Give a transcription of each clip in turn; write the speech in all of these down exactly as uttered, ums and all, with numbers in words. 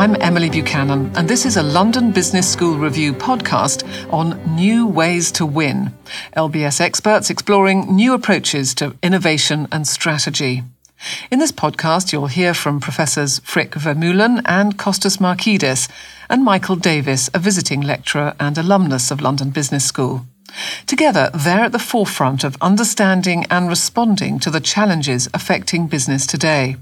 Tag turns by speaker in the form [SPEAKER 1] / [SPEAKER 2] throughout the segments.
[SPEAKER 1] I'm Emily Buchanan, and this is a London Business School Review podcast on new ways to win. L B S experts exploring new approaches to innovation and strategy. In this podcast, you'll hear from Professors Frick Vermeulen and Kostas Markidis, and Michael Davis, a visiting lecturer and alumnus of London Business School. Together, they're at the forefront of understanding and responding to the challenges affecting business today.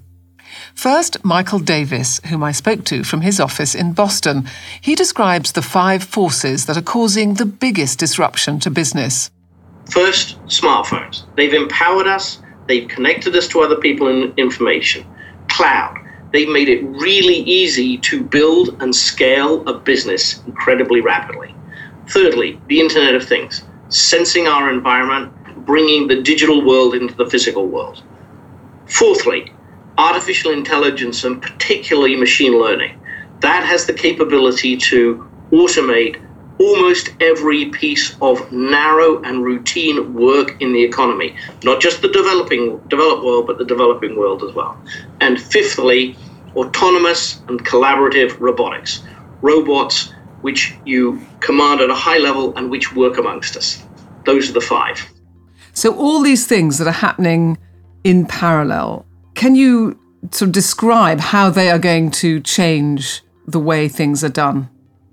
[SPEAKER 1] First, Michael Davis, whom I spoke to from his office in Boston. He describes the five forces that are causing the biggest disruption to business.
[SPEAKER 2] First, smartphones. They've empowered us. They've connected us to other people and information. Cloud. They've made it really easy to build and scale a business incredibly rapidly. Thirdly, the Internet of Things. Sensing our environment, bringing the digital world into the physical world. Fourthly, artificial intelligence and particularly machine learning. That has the capability to automate almost every piece of narrow and routine work in the economy, not just the developing developed world, but the developing world as well. And fifthly, autonomous and collaborative robotics, robots which you command at a high level and which work amongst us. Those are the five.
[SPEAKER 1] So all these things that are happening in parallel, can you sort of describe how they are going to change the way things are done?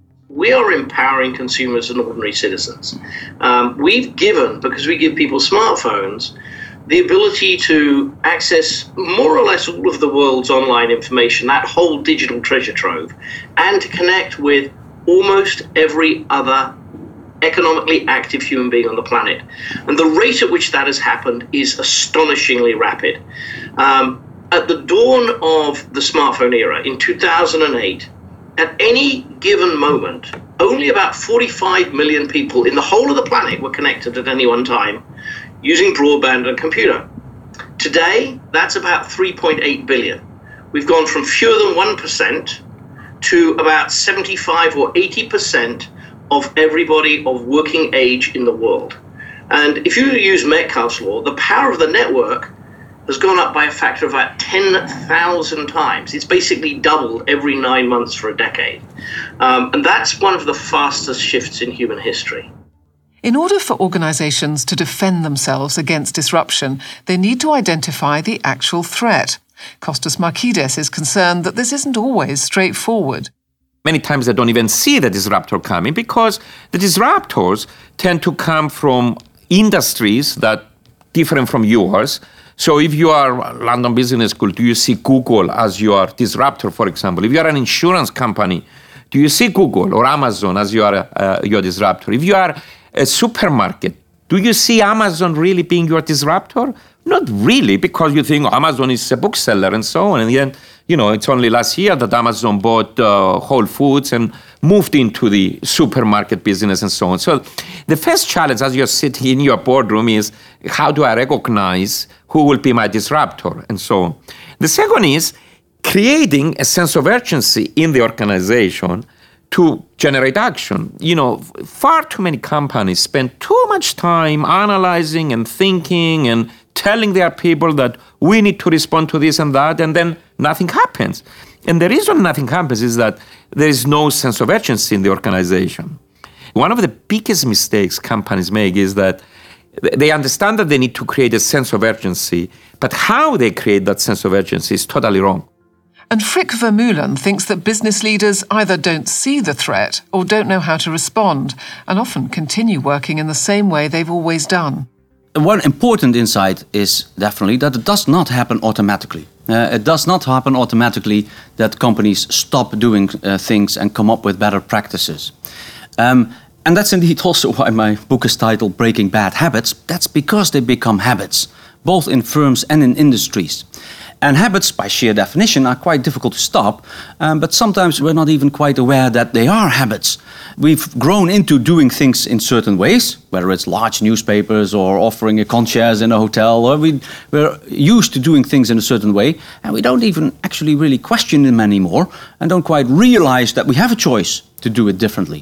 [SPEAKER 2] We are empowering consumers and ordinary citizens. Um, we've given, because we give people smartphones, the ability to access more or less all of the world's online information, that whole digital treasure trove, and to connect with almost every other economically active human being on the planet. And the rate at which that has happened is astonishingly rapid. Um, at the dawn of the smartphone era in two thousand eight, at any given moment, only about forty-five million people in the whole of the planet were connected at any one time using broadband and computer. Today, that's about three point eight billion. We've gone from fewer than one percent to about seventy-five or eighty percent of everybody of working age in the world. And if you use Metcalfe's law, the power of the network has gone up by a factor of about ten thousand times. It's basically doubled every nine months for a decade. Um, and that's one of the fastest shifts in human history.
[SPEAKER 1] In order for organisations to defend themselves against disruption, they need to identify the actual threat. Kostas Markidis is concerned that this isn't always straightforward.
[SPEAKER 3] Many times they don't even see the disruptor coming because the disruptors tend to come from industries that different from yours. So if you are London Business School, do you see Google as your disruptor, for example? If you are an insurance company, do you see Google or Amazon as your, uh, your disruptor? If you are a supermarket, do you see Amazon really being your disruptor? Not really, because you think Amazon is a bookseller and so on. And then, you know, it's only last year that Amazon bought uh, Whole Foods and moved into the supermarket business and so on. So the first challenge as you're sitting in your boardroom is, how do I recognize who will be my disruptor and so on? The second is creating a sense of urgency in the organization to generate action. You know, far too many companies spend too much time analyzing and thinking and telling their people that we need to respond to this and that, and then nothing happens. And the reason nothing happens is that there is no sense of urgency in the organization. One of the biggest mistakes companies make is that they understand that they need to create a sense of urgency, but how they create that sense of urgency is totally wrong.
[SPEAKER 1] And Frick Vermeulen thinks that business leaders either don't see the threat or don't know how to respond, and often continue working in the same way they've always done.
[SPEAKER 4] One important insight is definitely that it does not happen automatically. Uh, it does not happen automatically that companies stop doing uh, things and come up with better practices. Um, and that's indeed also why my book is titled Breaking Bad Habits. That's because they become habits, both in firms and in industries. And habits, by sheer definition, are quite difficult to stop, um, but sometimes we're not even quite aware that they are habits. We've grown into doing things in certain ways, whether it's large newspapers or offering a concierge in a hotel, or we, we're used to doing things in a certain way, and we don't even actually really question them anymore, and don't quite realize that we have a choice to do it differently.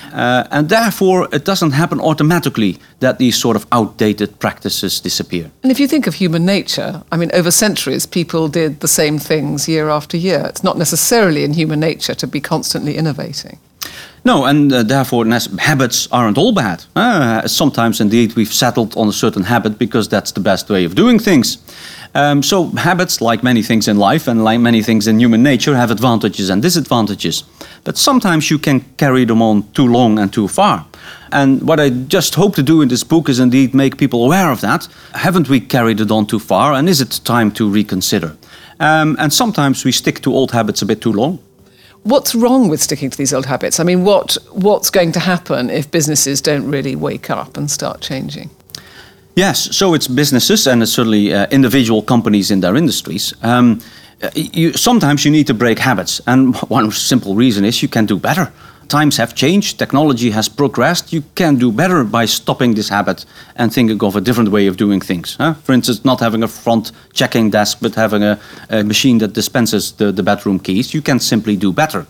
[SPEAKER 4] Uh, and therefore, it doesn't happen automatically that these sort of outdated practices disappear.
[SPEAKER 1] And if you think of human nature, I mean, over centuries, people did the same things year after year. It's not necessarily in human nature to be constantly innovating.
[SPEAKER 4] No, and uh, therefore habits aren't all bad. Uh, sometimes, indeed, we've settled on a certain habit because that's the best way of doing things. Um, so habits, like many things in life and like many things in human nature, have advantages and disadvantages. But sometimes you can carry them on too long and too far. And what I just hope to do in this book is indeed make people aware of that. Haven't we carried it on too far, and is it time to reconsider? Um, and sometimes we stick to old habits a bit too long.
[SPEAKER 1] What's wrong with sticking to these old habits? I mean, what what's going to happen if businesses don't really wake up and start changing?
[SPEAKER 4] Yes, so it's businesses and it's certainly uh, individual companies in their industries. Um, you, sometimes you need to break habits, and one simple reason is you can do better. Times have changed, technology has progressed. You can do better by stopping this habit and thinking of a different way of doing things. Huh? For instance, not having a front checking desk, but having a, a machine that dispenses the, the bedroom keys. You can simply do better.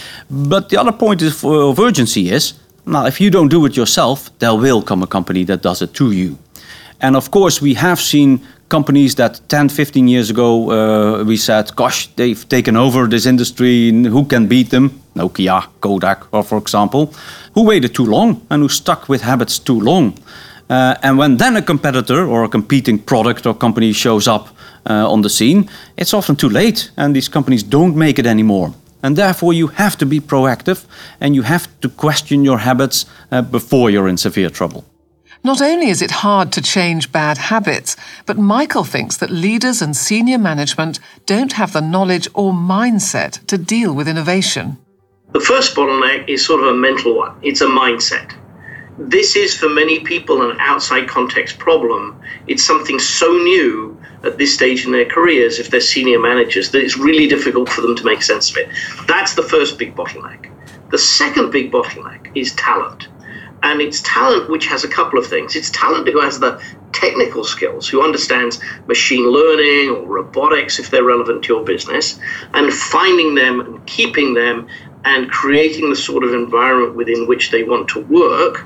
[SPEAKER 4] But the other point of, of urgency is, now, if you don't do it yourself, there will come a company that does it to you. And of course, we have seen companies that ten, fifteen years ago, uh, we said, gosh, they've taken over this industry, who can beat them? Nokia, Kodak, or for example, who waited too long and who stuck with habits too long. Uh, and when then a competitor or a competing product or company shows up uh, on the scene, it's often too late, and these companies don't make it anymore. And therefore, you have to be proactive, and you have to question your habits uh, before you're in severe trouble.
[SPEAKER 1] Not only is it hard to change bad habits, but Michael thinks that leaders and senior management don't have the knowledge or mindset to deal with innovation.
[SPEAKER 2] The first bottleneck is sort of a mental one. It's a mindset. This is, for many people, an outside context problem. It's something so new at this stage in their careers, if they're senior managers, that it's really difficult for them to make sense of it. That's the first big bottleneck. The second big bottleneck is talent. And it's talent which has a couple of things. It's talent who has the technical skills, who understands machine learning or robotics, if they're relevant to your business, and finding them and keeping them and creating the sort of environment within which they want to work.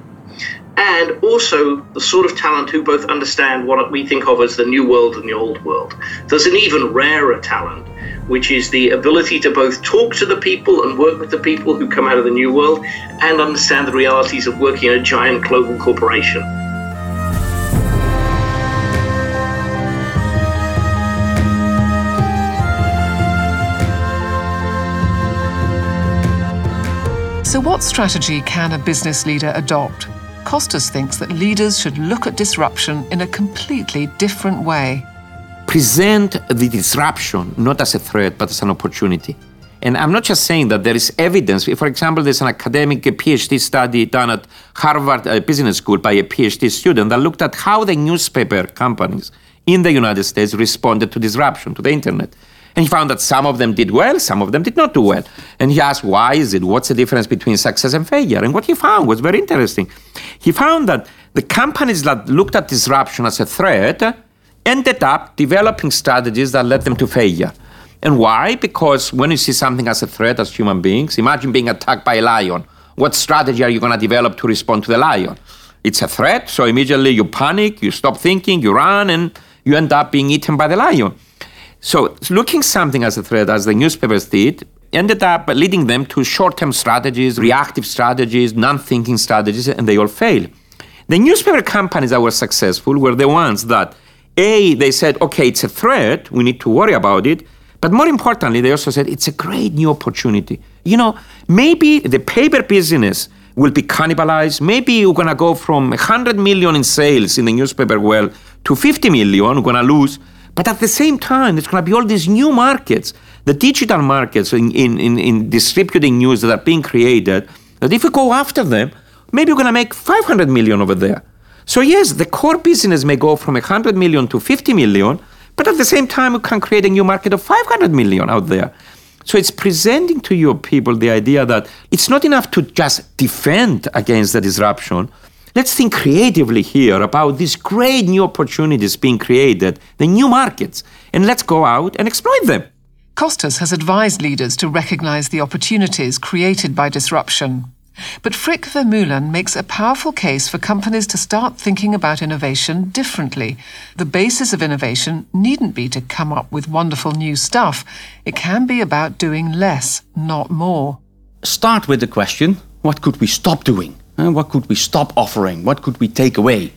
[SPEAKER 2] And also the sort of talent who both understand what we think of as the new world and the old world. There's an even rarer talent, which is the ability to both talk to the people and work with the people who come out of the new world and understand the realities of working in a giant global corporation.
[SPEAKER 1] So what strategy can a business leader adopt? Costas thinks that leaders should look at disruption in a completely different way.
[SPEAKER 3] Present the disruption not as a threat, but as an opportunity. And I'm not just saying that there is evidence. For example, there's an academic PhD study done at Harvard uh, Business School by a PhD student that looked at how the newspaper companies in the United States responded to disruption, to the internet. And he found that some of them did well, some of them did not do well. And he asked, why is it? What's the difference between success and failure? And what he found was very interesting. He found that the companies that looked at disruption as a threat ended up developing strategies that led them to failure. And why? Because when you see something as a threat as human beings, imagine being attacked by a lion. What strategy are you going to develop to respond to the lion? It's a threat, so immediately you panic, you stop thinking, you run, and you end up being eaten by the lion. So looking something as a threat, as the newspapers did, ended up leading them to short-term strategies, reactive strategies, non-thinking strategies, and they all failed. The newspaper companies that were successful were the ones that, A, they said, okay, it's a threat, we need to worry about it, but more importantly, they also said, it's a great new opportunity. You know, maybe the paper business will be cannibalized, maybe we're going to go from one hundred million in sales in the newspaper world to fifty million, we're going to lose. But at the same time, there's going to be all these new markets, the digital markets in, in, in, in distributing news that are being created, that if we go after them, maybe we're going to make five hundred million over there. So yes, the core business may go from one hundred million to fifty million, but at the same time, we can create a new market of five hundred million out there. So it's presenting to your people the idea that it's not enough to just defend against the disruption. Let's think creatively here about these great new opportunities being created, the new markets, and let's go out and exploit them.
[SPEAKER 1] Costas has advised leaders to recognise the opportunities created by disruption. But Frick Vermeulen makes a powerful case for companies to start thinking about innovation differently. The basis of innovation needn't be to come up with wonderful new stuff. It can be about doing less, not more.
[SPEAKER 4] Start with the question, what could we stop doing? Uh, what could we stop offering? What could we take away?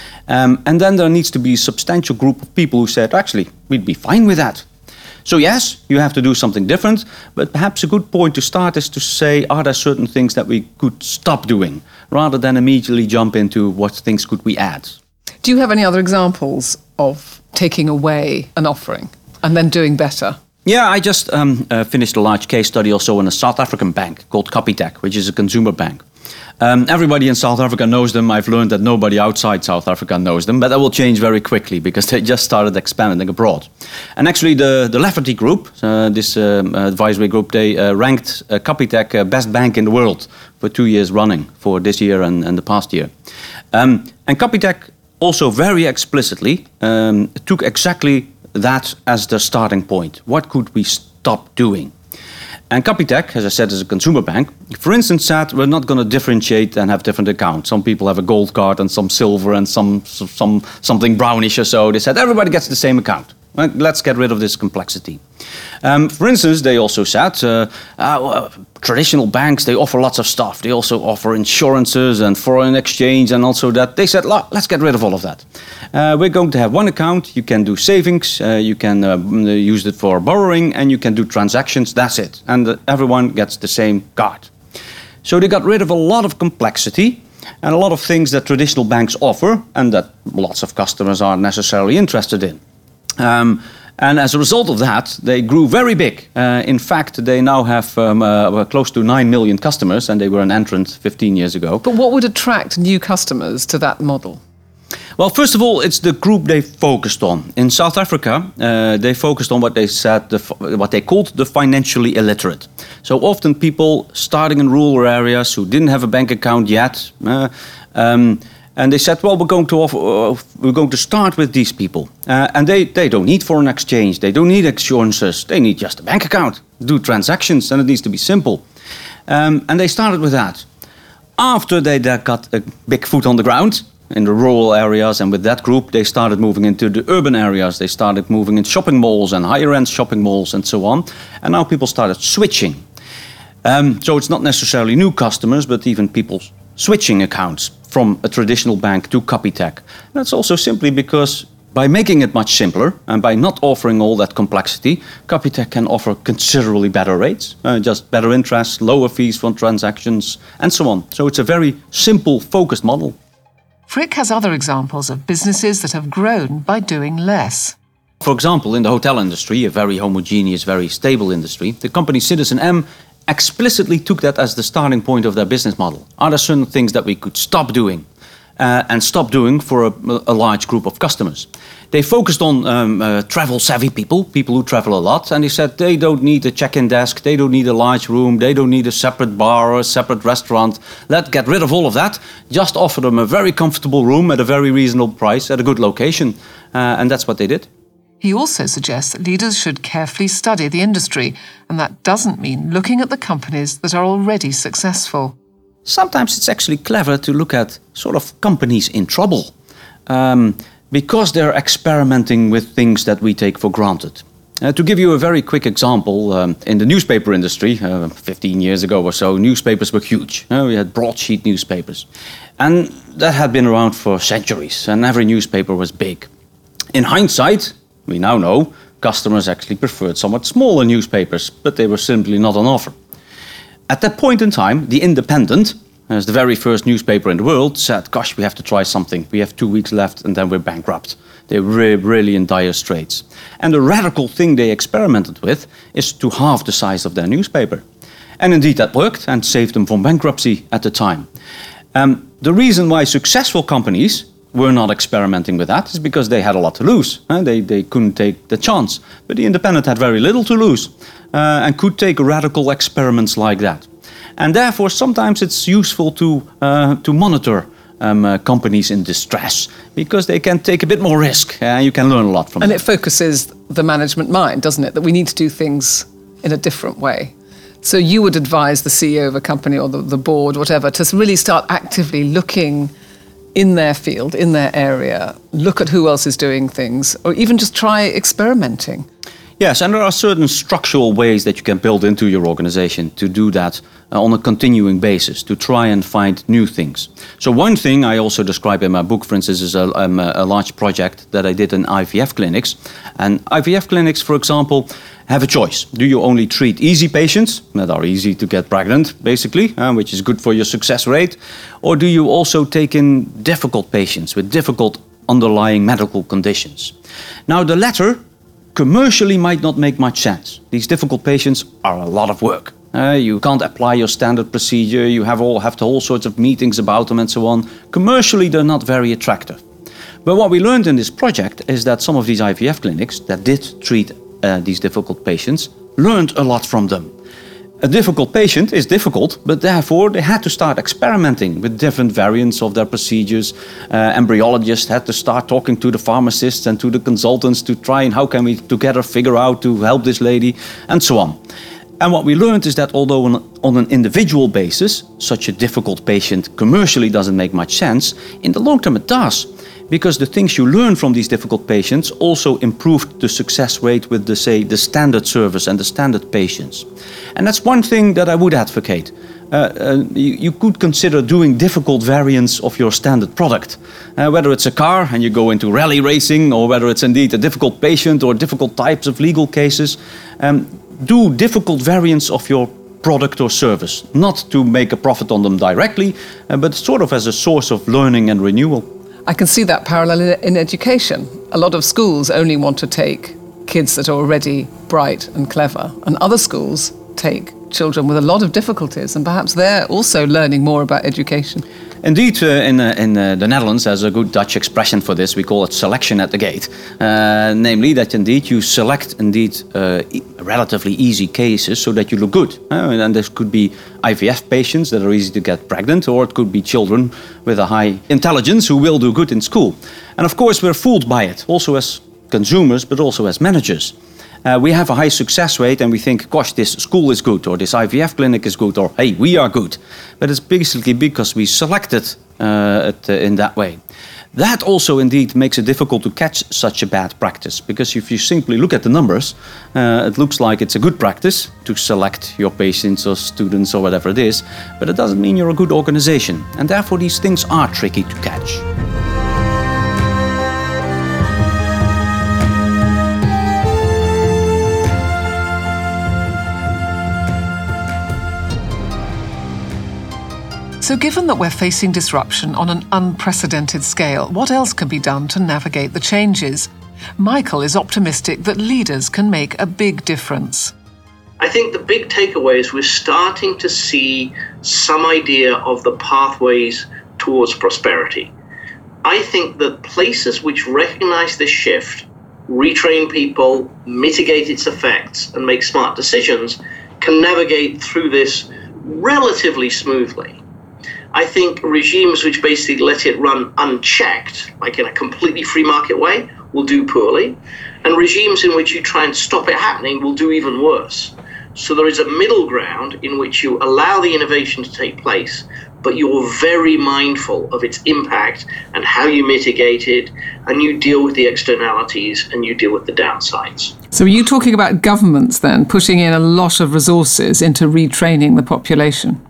[SPEAKER 4] Um, and then there needs to be a substantial group of people who said, actually, we'd be fine with that. So yes, you have to do something different, but perhaps a good point to start is to say, are there certain things that we could stop doing, rather than immediately jump into what things could we add?
[SPEAKER 1] Do you have any other examples of taking away an offering and then doing better?
[SPEAKER 4] Yeah, I just um, uh, finished a large case study also in a South African bank called Capitec, which is a consumer bank. Um, everybody in South Africa knows them. I've learned that nobody outside South Africa knows them, but that will change very quickly because they just started expanding abroad. And actually the, the Lafferty Group, uh, this um, advisory group, they uh, ranked uh, Capitec uh, best bank in the world for two years running, for this year and, and the past year. Um, and Capitec also very explicitly um, took exactly that as the starting point. What could we stop doing? And Capitec, as I said, is a consumer bank. For instance, said we're not going to differentiate and have different accounts. Some people have a gold card and some silver and some some something brownish or so. They said everybody gets the same account. Let's get rid of this complexity. Um, for instance, they also said uh, uh, well, traditional banks, they offer lots of stuff. They also offer insurances and foreign exchange and also that. They said, let's get rid of all of that. Uh, we're going to have one account. You can do savings, uh, you can uh, use it for borrowing, and you can do transactions. That's it. And uh, everyone gets the same card. So they got rid of a lot of complexity and a lot of things that traditional banks offer and that lots of customers aren't necessarily interested in. Um, and as a result of that, they grew very big. Uh, in fact, they now have um, uh, close to nine million customers, and they were an entrant fifteen years ago.
[SPEAKER 1] But what would attract new customers to that model?
[SPEAKER 4] Well, first of all, it's the group they focused on. In South Africa, uh, they focused on what they said, the, what they called the financially illiterate. So often people starting in rural areas who didn't have a bank account yet, uh, um, and they said, well, we're going to offer, uh, we're going to start with these people. Uh, and they, they don't need foreign exchange. They don't need insurances. They need just a bank account, do transactions, and it needs to be simple. Um, and they started with that. After they got a big foot on the ground in the rural areas, and with that group, they started moving into the urban areas. They started moving in shopping malls and higher-end shopping malls and so on. And now people started switching. Um, so it's not necessarily new customers, but even people switching accounts from a traditional bank to Capitec. That's also simply because by making it much simpler and by not offering all that complexity, Capitec can offer considerably better rates, uh, just better interest, lower fees for transactions, and so on. So it's a very simple, focused model.
[SPEAKER 1] Frick has other examples of businesses that have grown by doing less.
[SPEAKER 4] For example, in the hotel industry, a very homogeneous, very stable industry, the company Citizen M explicitly took that as the starting point of their business model. Are there certain things that we could stop doing uh, and stop doing for a, a large group of customers? They focused on um, uh, travel-savvy people, people who travel a lot, and they said they don't need a check-in desk, they don't need a large room, they don't need a separate bar or a separate restaurant. Let's get rid of all of that. Just offer them a very comfortable room at a very reasonable price at a good location, uh, and that's what they did.
[SPEAKER 1] He also suggests that leaders should carefully study the industry, and that doesn't mean looking at the companies that are already successful.
[SPEAKER 4] Sometimes it's actually clever to look at sort of companies in trouble, um, because they're experimenting with things that we take for granted. Uh, to give you a very quick example, um, in the newspaper industry, uh, fifteen years ago or so, newspapers were huge. Uh, we had broadsheet newspapers. And that had been around for centuries, and every newspaper was big. In hindsight, we now know customers actually preferred somewhat smaller newspapers, but they were simply not on offer. At that point in time, The Independent, as the very first newspaper in the world, said, gosh, we have to try something. We have two weeks left and then we're bankrupt. They're really, really in dire straits. And the radical thing they experimented with is to halve the size of their newspaper. And indeed that worked and saved them from bankruptcy at the time. Um, the reason why successful companies were not experimenting with that is because they had a lot to lose. Uh, they, they couldn't take the chance. But The Independent had very little to lose uh, and could take radical experiments like that. And therefore, sometimes it's useful to, uh, to monitor um, uh, companies in distress because they can take a bit more risk and uh, you can learn a lot from
[SPEAKER 1] and
[SPEAKER 4] them.
[SPEAKER 1] And it focuses the management mind, doesn't it? That we need to do things in a different way. So you would advise the C E O of a company or the, the board, whatever, to really start actively looking in their field, in their area, look at who else is doing things, or even just try experimenting.
[SPEAKER 4] Yes, and there are certain structural ways that you can build into your organization to do that uh, on a continuing basis, to try and find new things. So one thing I also describe in my book, for instance, is a, um, a large project that I did in I V F clinics. And I V F clinics, for example, have a choice. Do you only treat easy patients that are easy to get pregnant, basically, uh, which is good for your success rate? Or do you also take in difficult patients with difficult underlying medical conditions? Now, the latter commercially might not make much sense. These difficult patients are a lot of work. Uh, you can't apply your standard procedure, you have all have to all sorts of meetings about them and so on. Commercially, they're not very attractive. But what we learned in this project is that some of these I V F clinics that did treat uh, these difficult patients learned a lot from them. A difficult patient is difficult, but therefore they had to start experimenting with different variants of their procedures. Uh, embryologists had to start talking to the pharmacists and to the consultants to try and how can we together figure out to help this lady, and so on. And what we learned is that although on, on an individual basis, such a difficult patient commercially doesn't make much sense, in the long term it does. Because the things you learn from these difficult patients also improved the success rate with the, say, the standard service and the standard patients. And that's one thing that I would advocate. Uh, uh, you, you could consider doing difficult variants of your standard product. Uh, whether it's a car and you go into rally racing, or whether it's indeed a difficult patient or difficult types of legal cases, um, do difficult variants of your product or service. Not to make a profit on them directly, uh, but sort of as a source of learning and renewal.
[SPEAKER 1] I can see that parallel in education. A lot of schools only want to take kids that are already bright and clever, and other schools take children with a lot of difficulties, and perhaps they're also learning more about education.
[SPEAKER 4] Indeed, uh, in, uh, in uh, the Netherlands, there's a good Dutch expression for this. We call it selection at the gate. Uh, namely, that indeed you select indeed uh, e- relatively easy cases so that you look good. Uh, and this could be I V F patients that are easy to get pregnant, or it could be children with a high intelligence who will do good in school. And of course, we're fooled by it, also as consumers, but also as managers. Uh, we have a high success rate and we think, gosh, this school is good, or this I V F clinic is good, or hey, we are good. But it's basically because we selected uh, it uh, in that way. That also indeed makes it difficult to catch such a bad practice, because if you simply look at the numbers, uh, it looks like it's a good practice to select your patients or students or whatever it is, but it doesn't mean you're a good organization. And therefore these things are tricky to catch.
[SPEAKER 1] So given that we're facing disruption on an unprecedented scale, what else can be done to navigate the changes? Michael is optimistic that leaders can make a big difference.
[SPEAKER 2] I think the big takeaway is we're starting to see some idea of the pathways towards prosperity. I think that places which recognize this shift, retrain people, mitigate its effects, and make smart decisions can navigate through this relatively smoothly. I think regimes which basically let it run unchecked, like in a completely free market way, will do poorly. And regimes in which you try and stop it happening will do even worse. So there is a middle ground in which you allow the innovation to take place, but you're very mindful of its impact and how you mitigate it, and you deal with the externalities and you deal with the downsides.
[SPEAKER 1] So are you talking about governments then, putting in a lot of resources into retraining the population?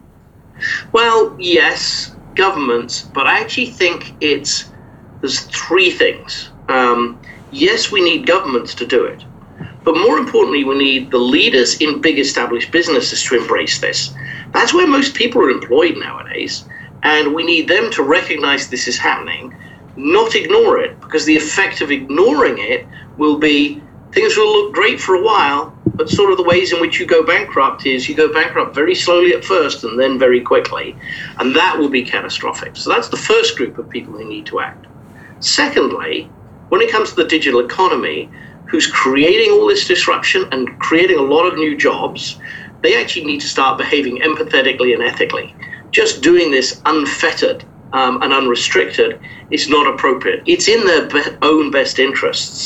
[SPEAKER 2] Well, yes, governments, but I actually think it's, there's three things. Um, yes, we need governments to do it, but more importantly, we need the leaders in big established businesses to embrace this. That's where most people are employed nowadays, and we need them to recognize this is happening, not ignore it, because the effect of ignoring it will be things will look great for a while, but sort of the ways in which you go bankrupt is you go bankrupt very slowly at first and then very quickly. And that will be catastrophic. So that's the first group of people who need to act. Secondly, when it comes to the digital economy, who's creating all this disruption and creating a lot of new jobs, they actually need to start behaving empathetically and ethically. Just doing this unfettered um, and unrestricted is not appropriate. It's in their be- own best interests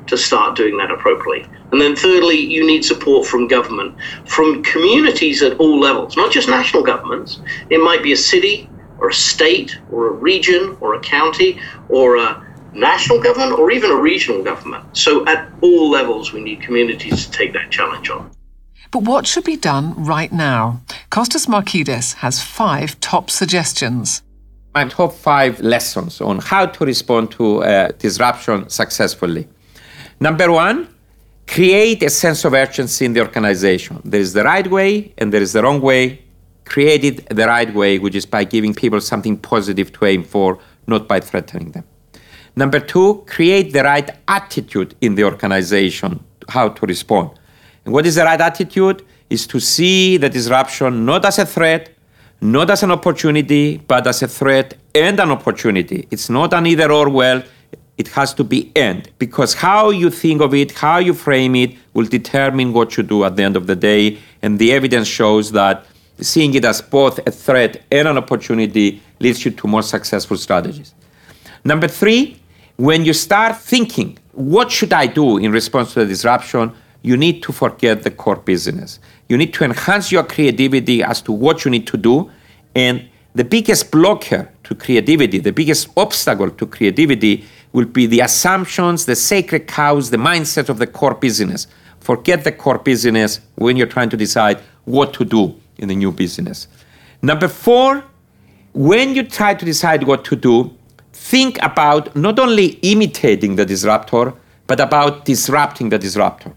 [SPEAKER 2] to start doing that appropriately. And then thirdly, you need support from government, from communities at all levels, not just national governments. It might be a city or a state or a region or a county or a national government or even a regional government. So at all levels, we need communities to take that challenge on.
[SPEAKER 1] But what should be done right now? Kostas Markides has five top suggestions.
[SPEAKER 3] My top five lessons on how to respond to uh, disruption successfully. Number one, create a sense of urgency in the organization. There is the right way and there is the wrong way. Create it the right way, which is by giving people something positive to aim for, not by threatening them. Number two, create the right attitude in the organization, how to respond. And what is the right attitude? Is to see the disruption not as a threat, not as an opportunity, but as a threat and an opportunity. It's not an either or, well, it has to be and. Because how you think of it, how you frame it, will determine what you do at the end of the day. And the evidence shows that seeing it as both a threat and an opportunity leads you to more successful strategies. Number three, when you start thinking, what should I do in response to the disruption? You need to forget the core business. You need to enhance your creativity as to what you need to do. And the biggest blocker to creativity, the biggest obstacle to creativity will be the assumptions, the sacred cows, the mindset of the core business. Forget the core business when you're trying to decide what to do in the new business. Number four, when you try to decide what to do, think about not only imitating the disruptor, but about disrupting the disruptor.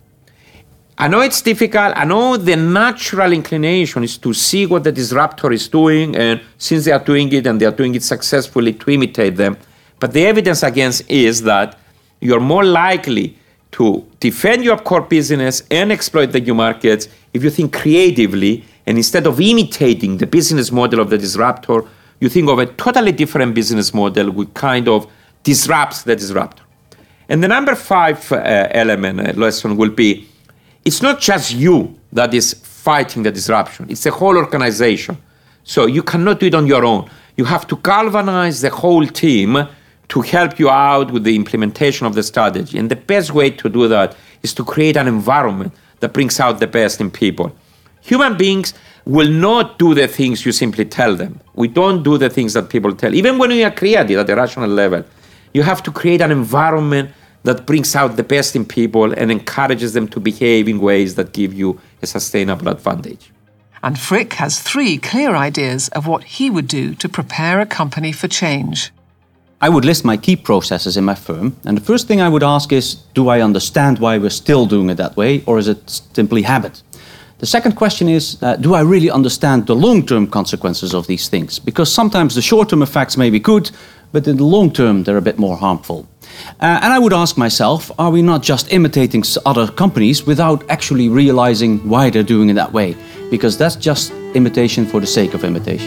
[SPEAKER 3] I know it's difficult. I know the natural inclination is to see what the disruptor is doing, and since they are doing it and they are doing it successfully, to imitate them. But the evidence against is that you're more likely to defend your core business and exploit the new markets if you think creatively, and instead of imitating the business model of the disruptor, you think of a totally different business model which kind of disrupts the disruptor. And the number five uh, element, uh, lesson will be, it's not just you that is fighting the disruption. It's the whole organization. So you cannot do it on your own. You have to galvanize the whole team to help you out with the implementation of the strategy. And the best way to do that is to create an environment that brings out the best in people. Human beings will not do the things you simply tell them. We don't do the things that people tell. Even when we are creative at the rational level, you have to create an environment that brings out the best in people and encourages them to behave in ways that give you a sustainable advantage.
[SPEAKER 1] And Frick has three clear ideas of what he would do to prepare a company for change.
[SPEAKER 4] I would list my key processes in my firm, and the first thing I would ask is, do I understand why we're still doing it that way, or is it simply habit? The second question is, uh, do I really understand the long-term consequences of these things? Because sometimes the short-term effects may be good, but in the long term, they're a bit more harmful. Uh, and I would ask myself, are we not just imitating other companies without actually realizing why they're doing it that way? Because that's just imitation for the sake of imitation.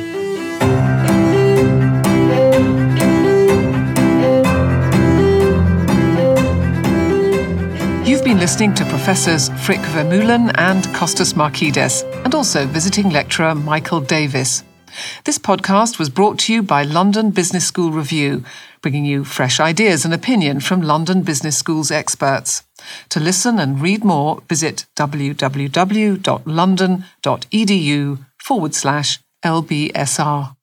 [SPEAKER 1] You've been listening to Professors Frick Vermeulen and Kostas Markides, and also visiting lecturer Michael Davis. This podcast was brought to you by London Business School Review, bringing you fresh ideas and opinion from London Business School's experts. To listen and read more, visit www.london.edu forward slash LBSR.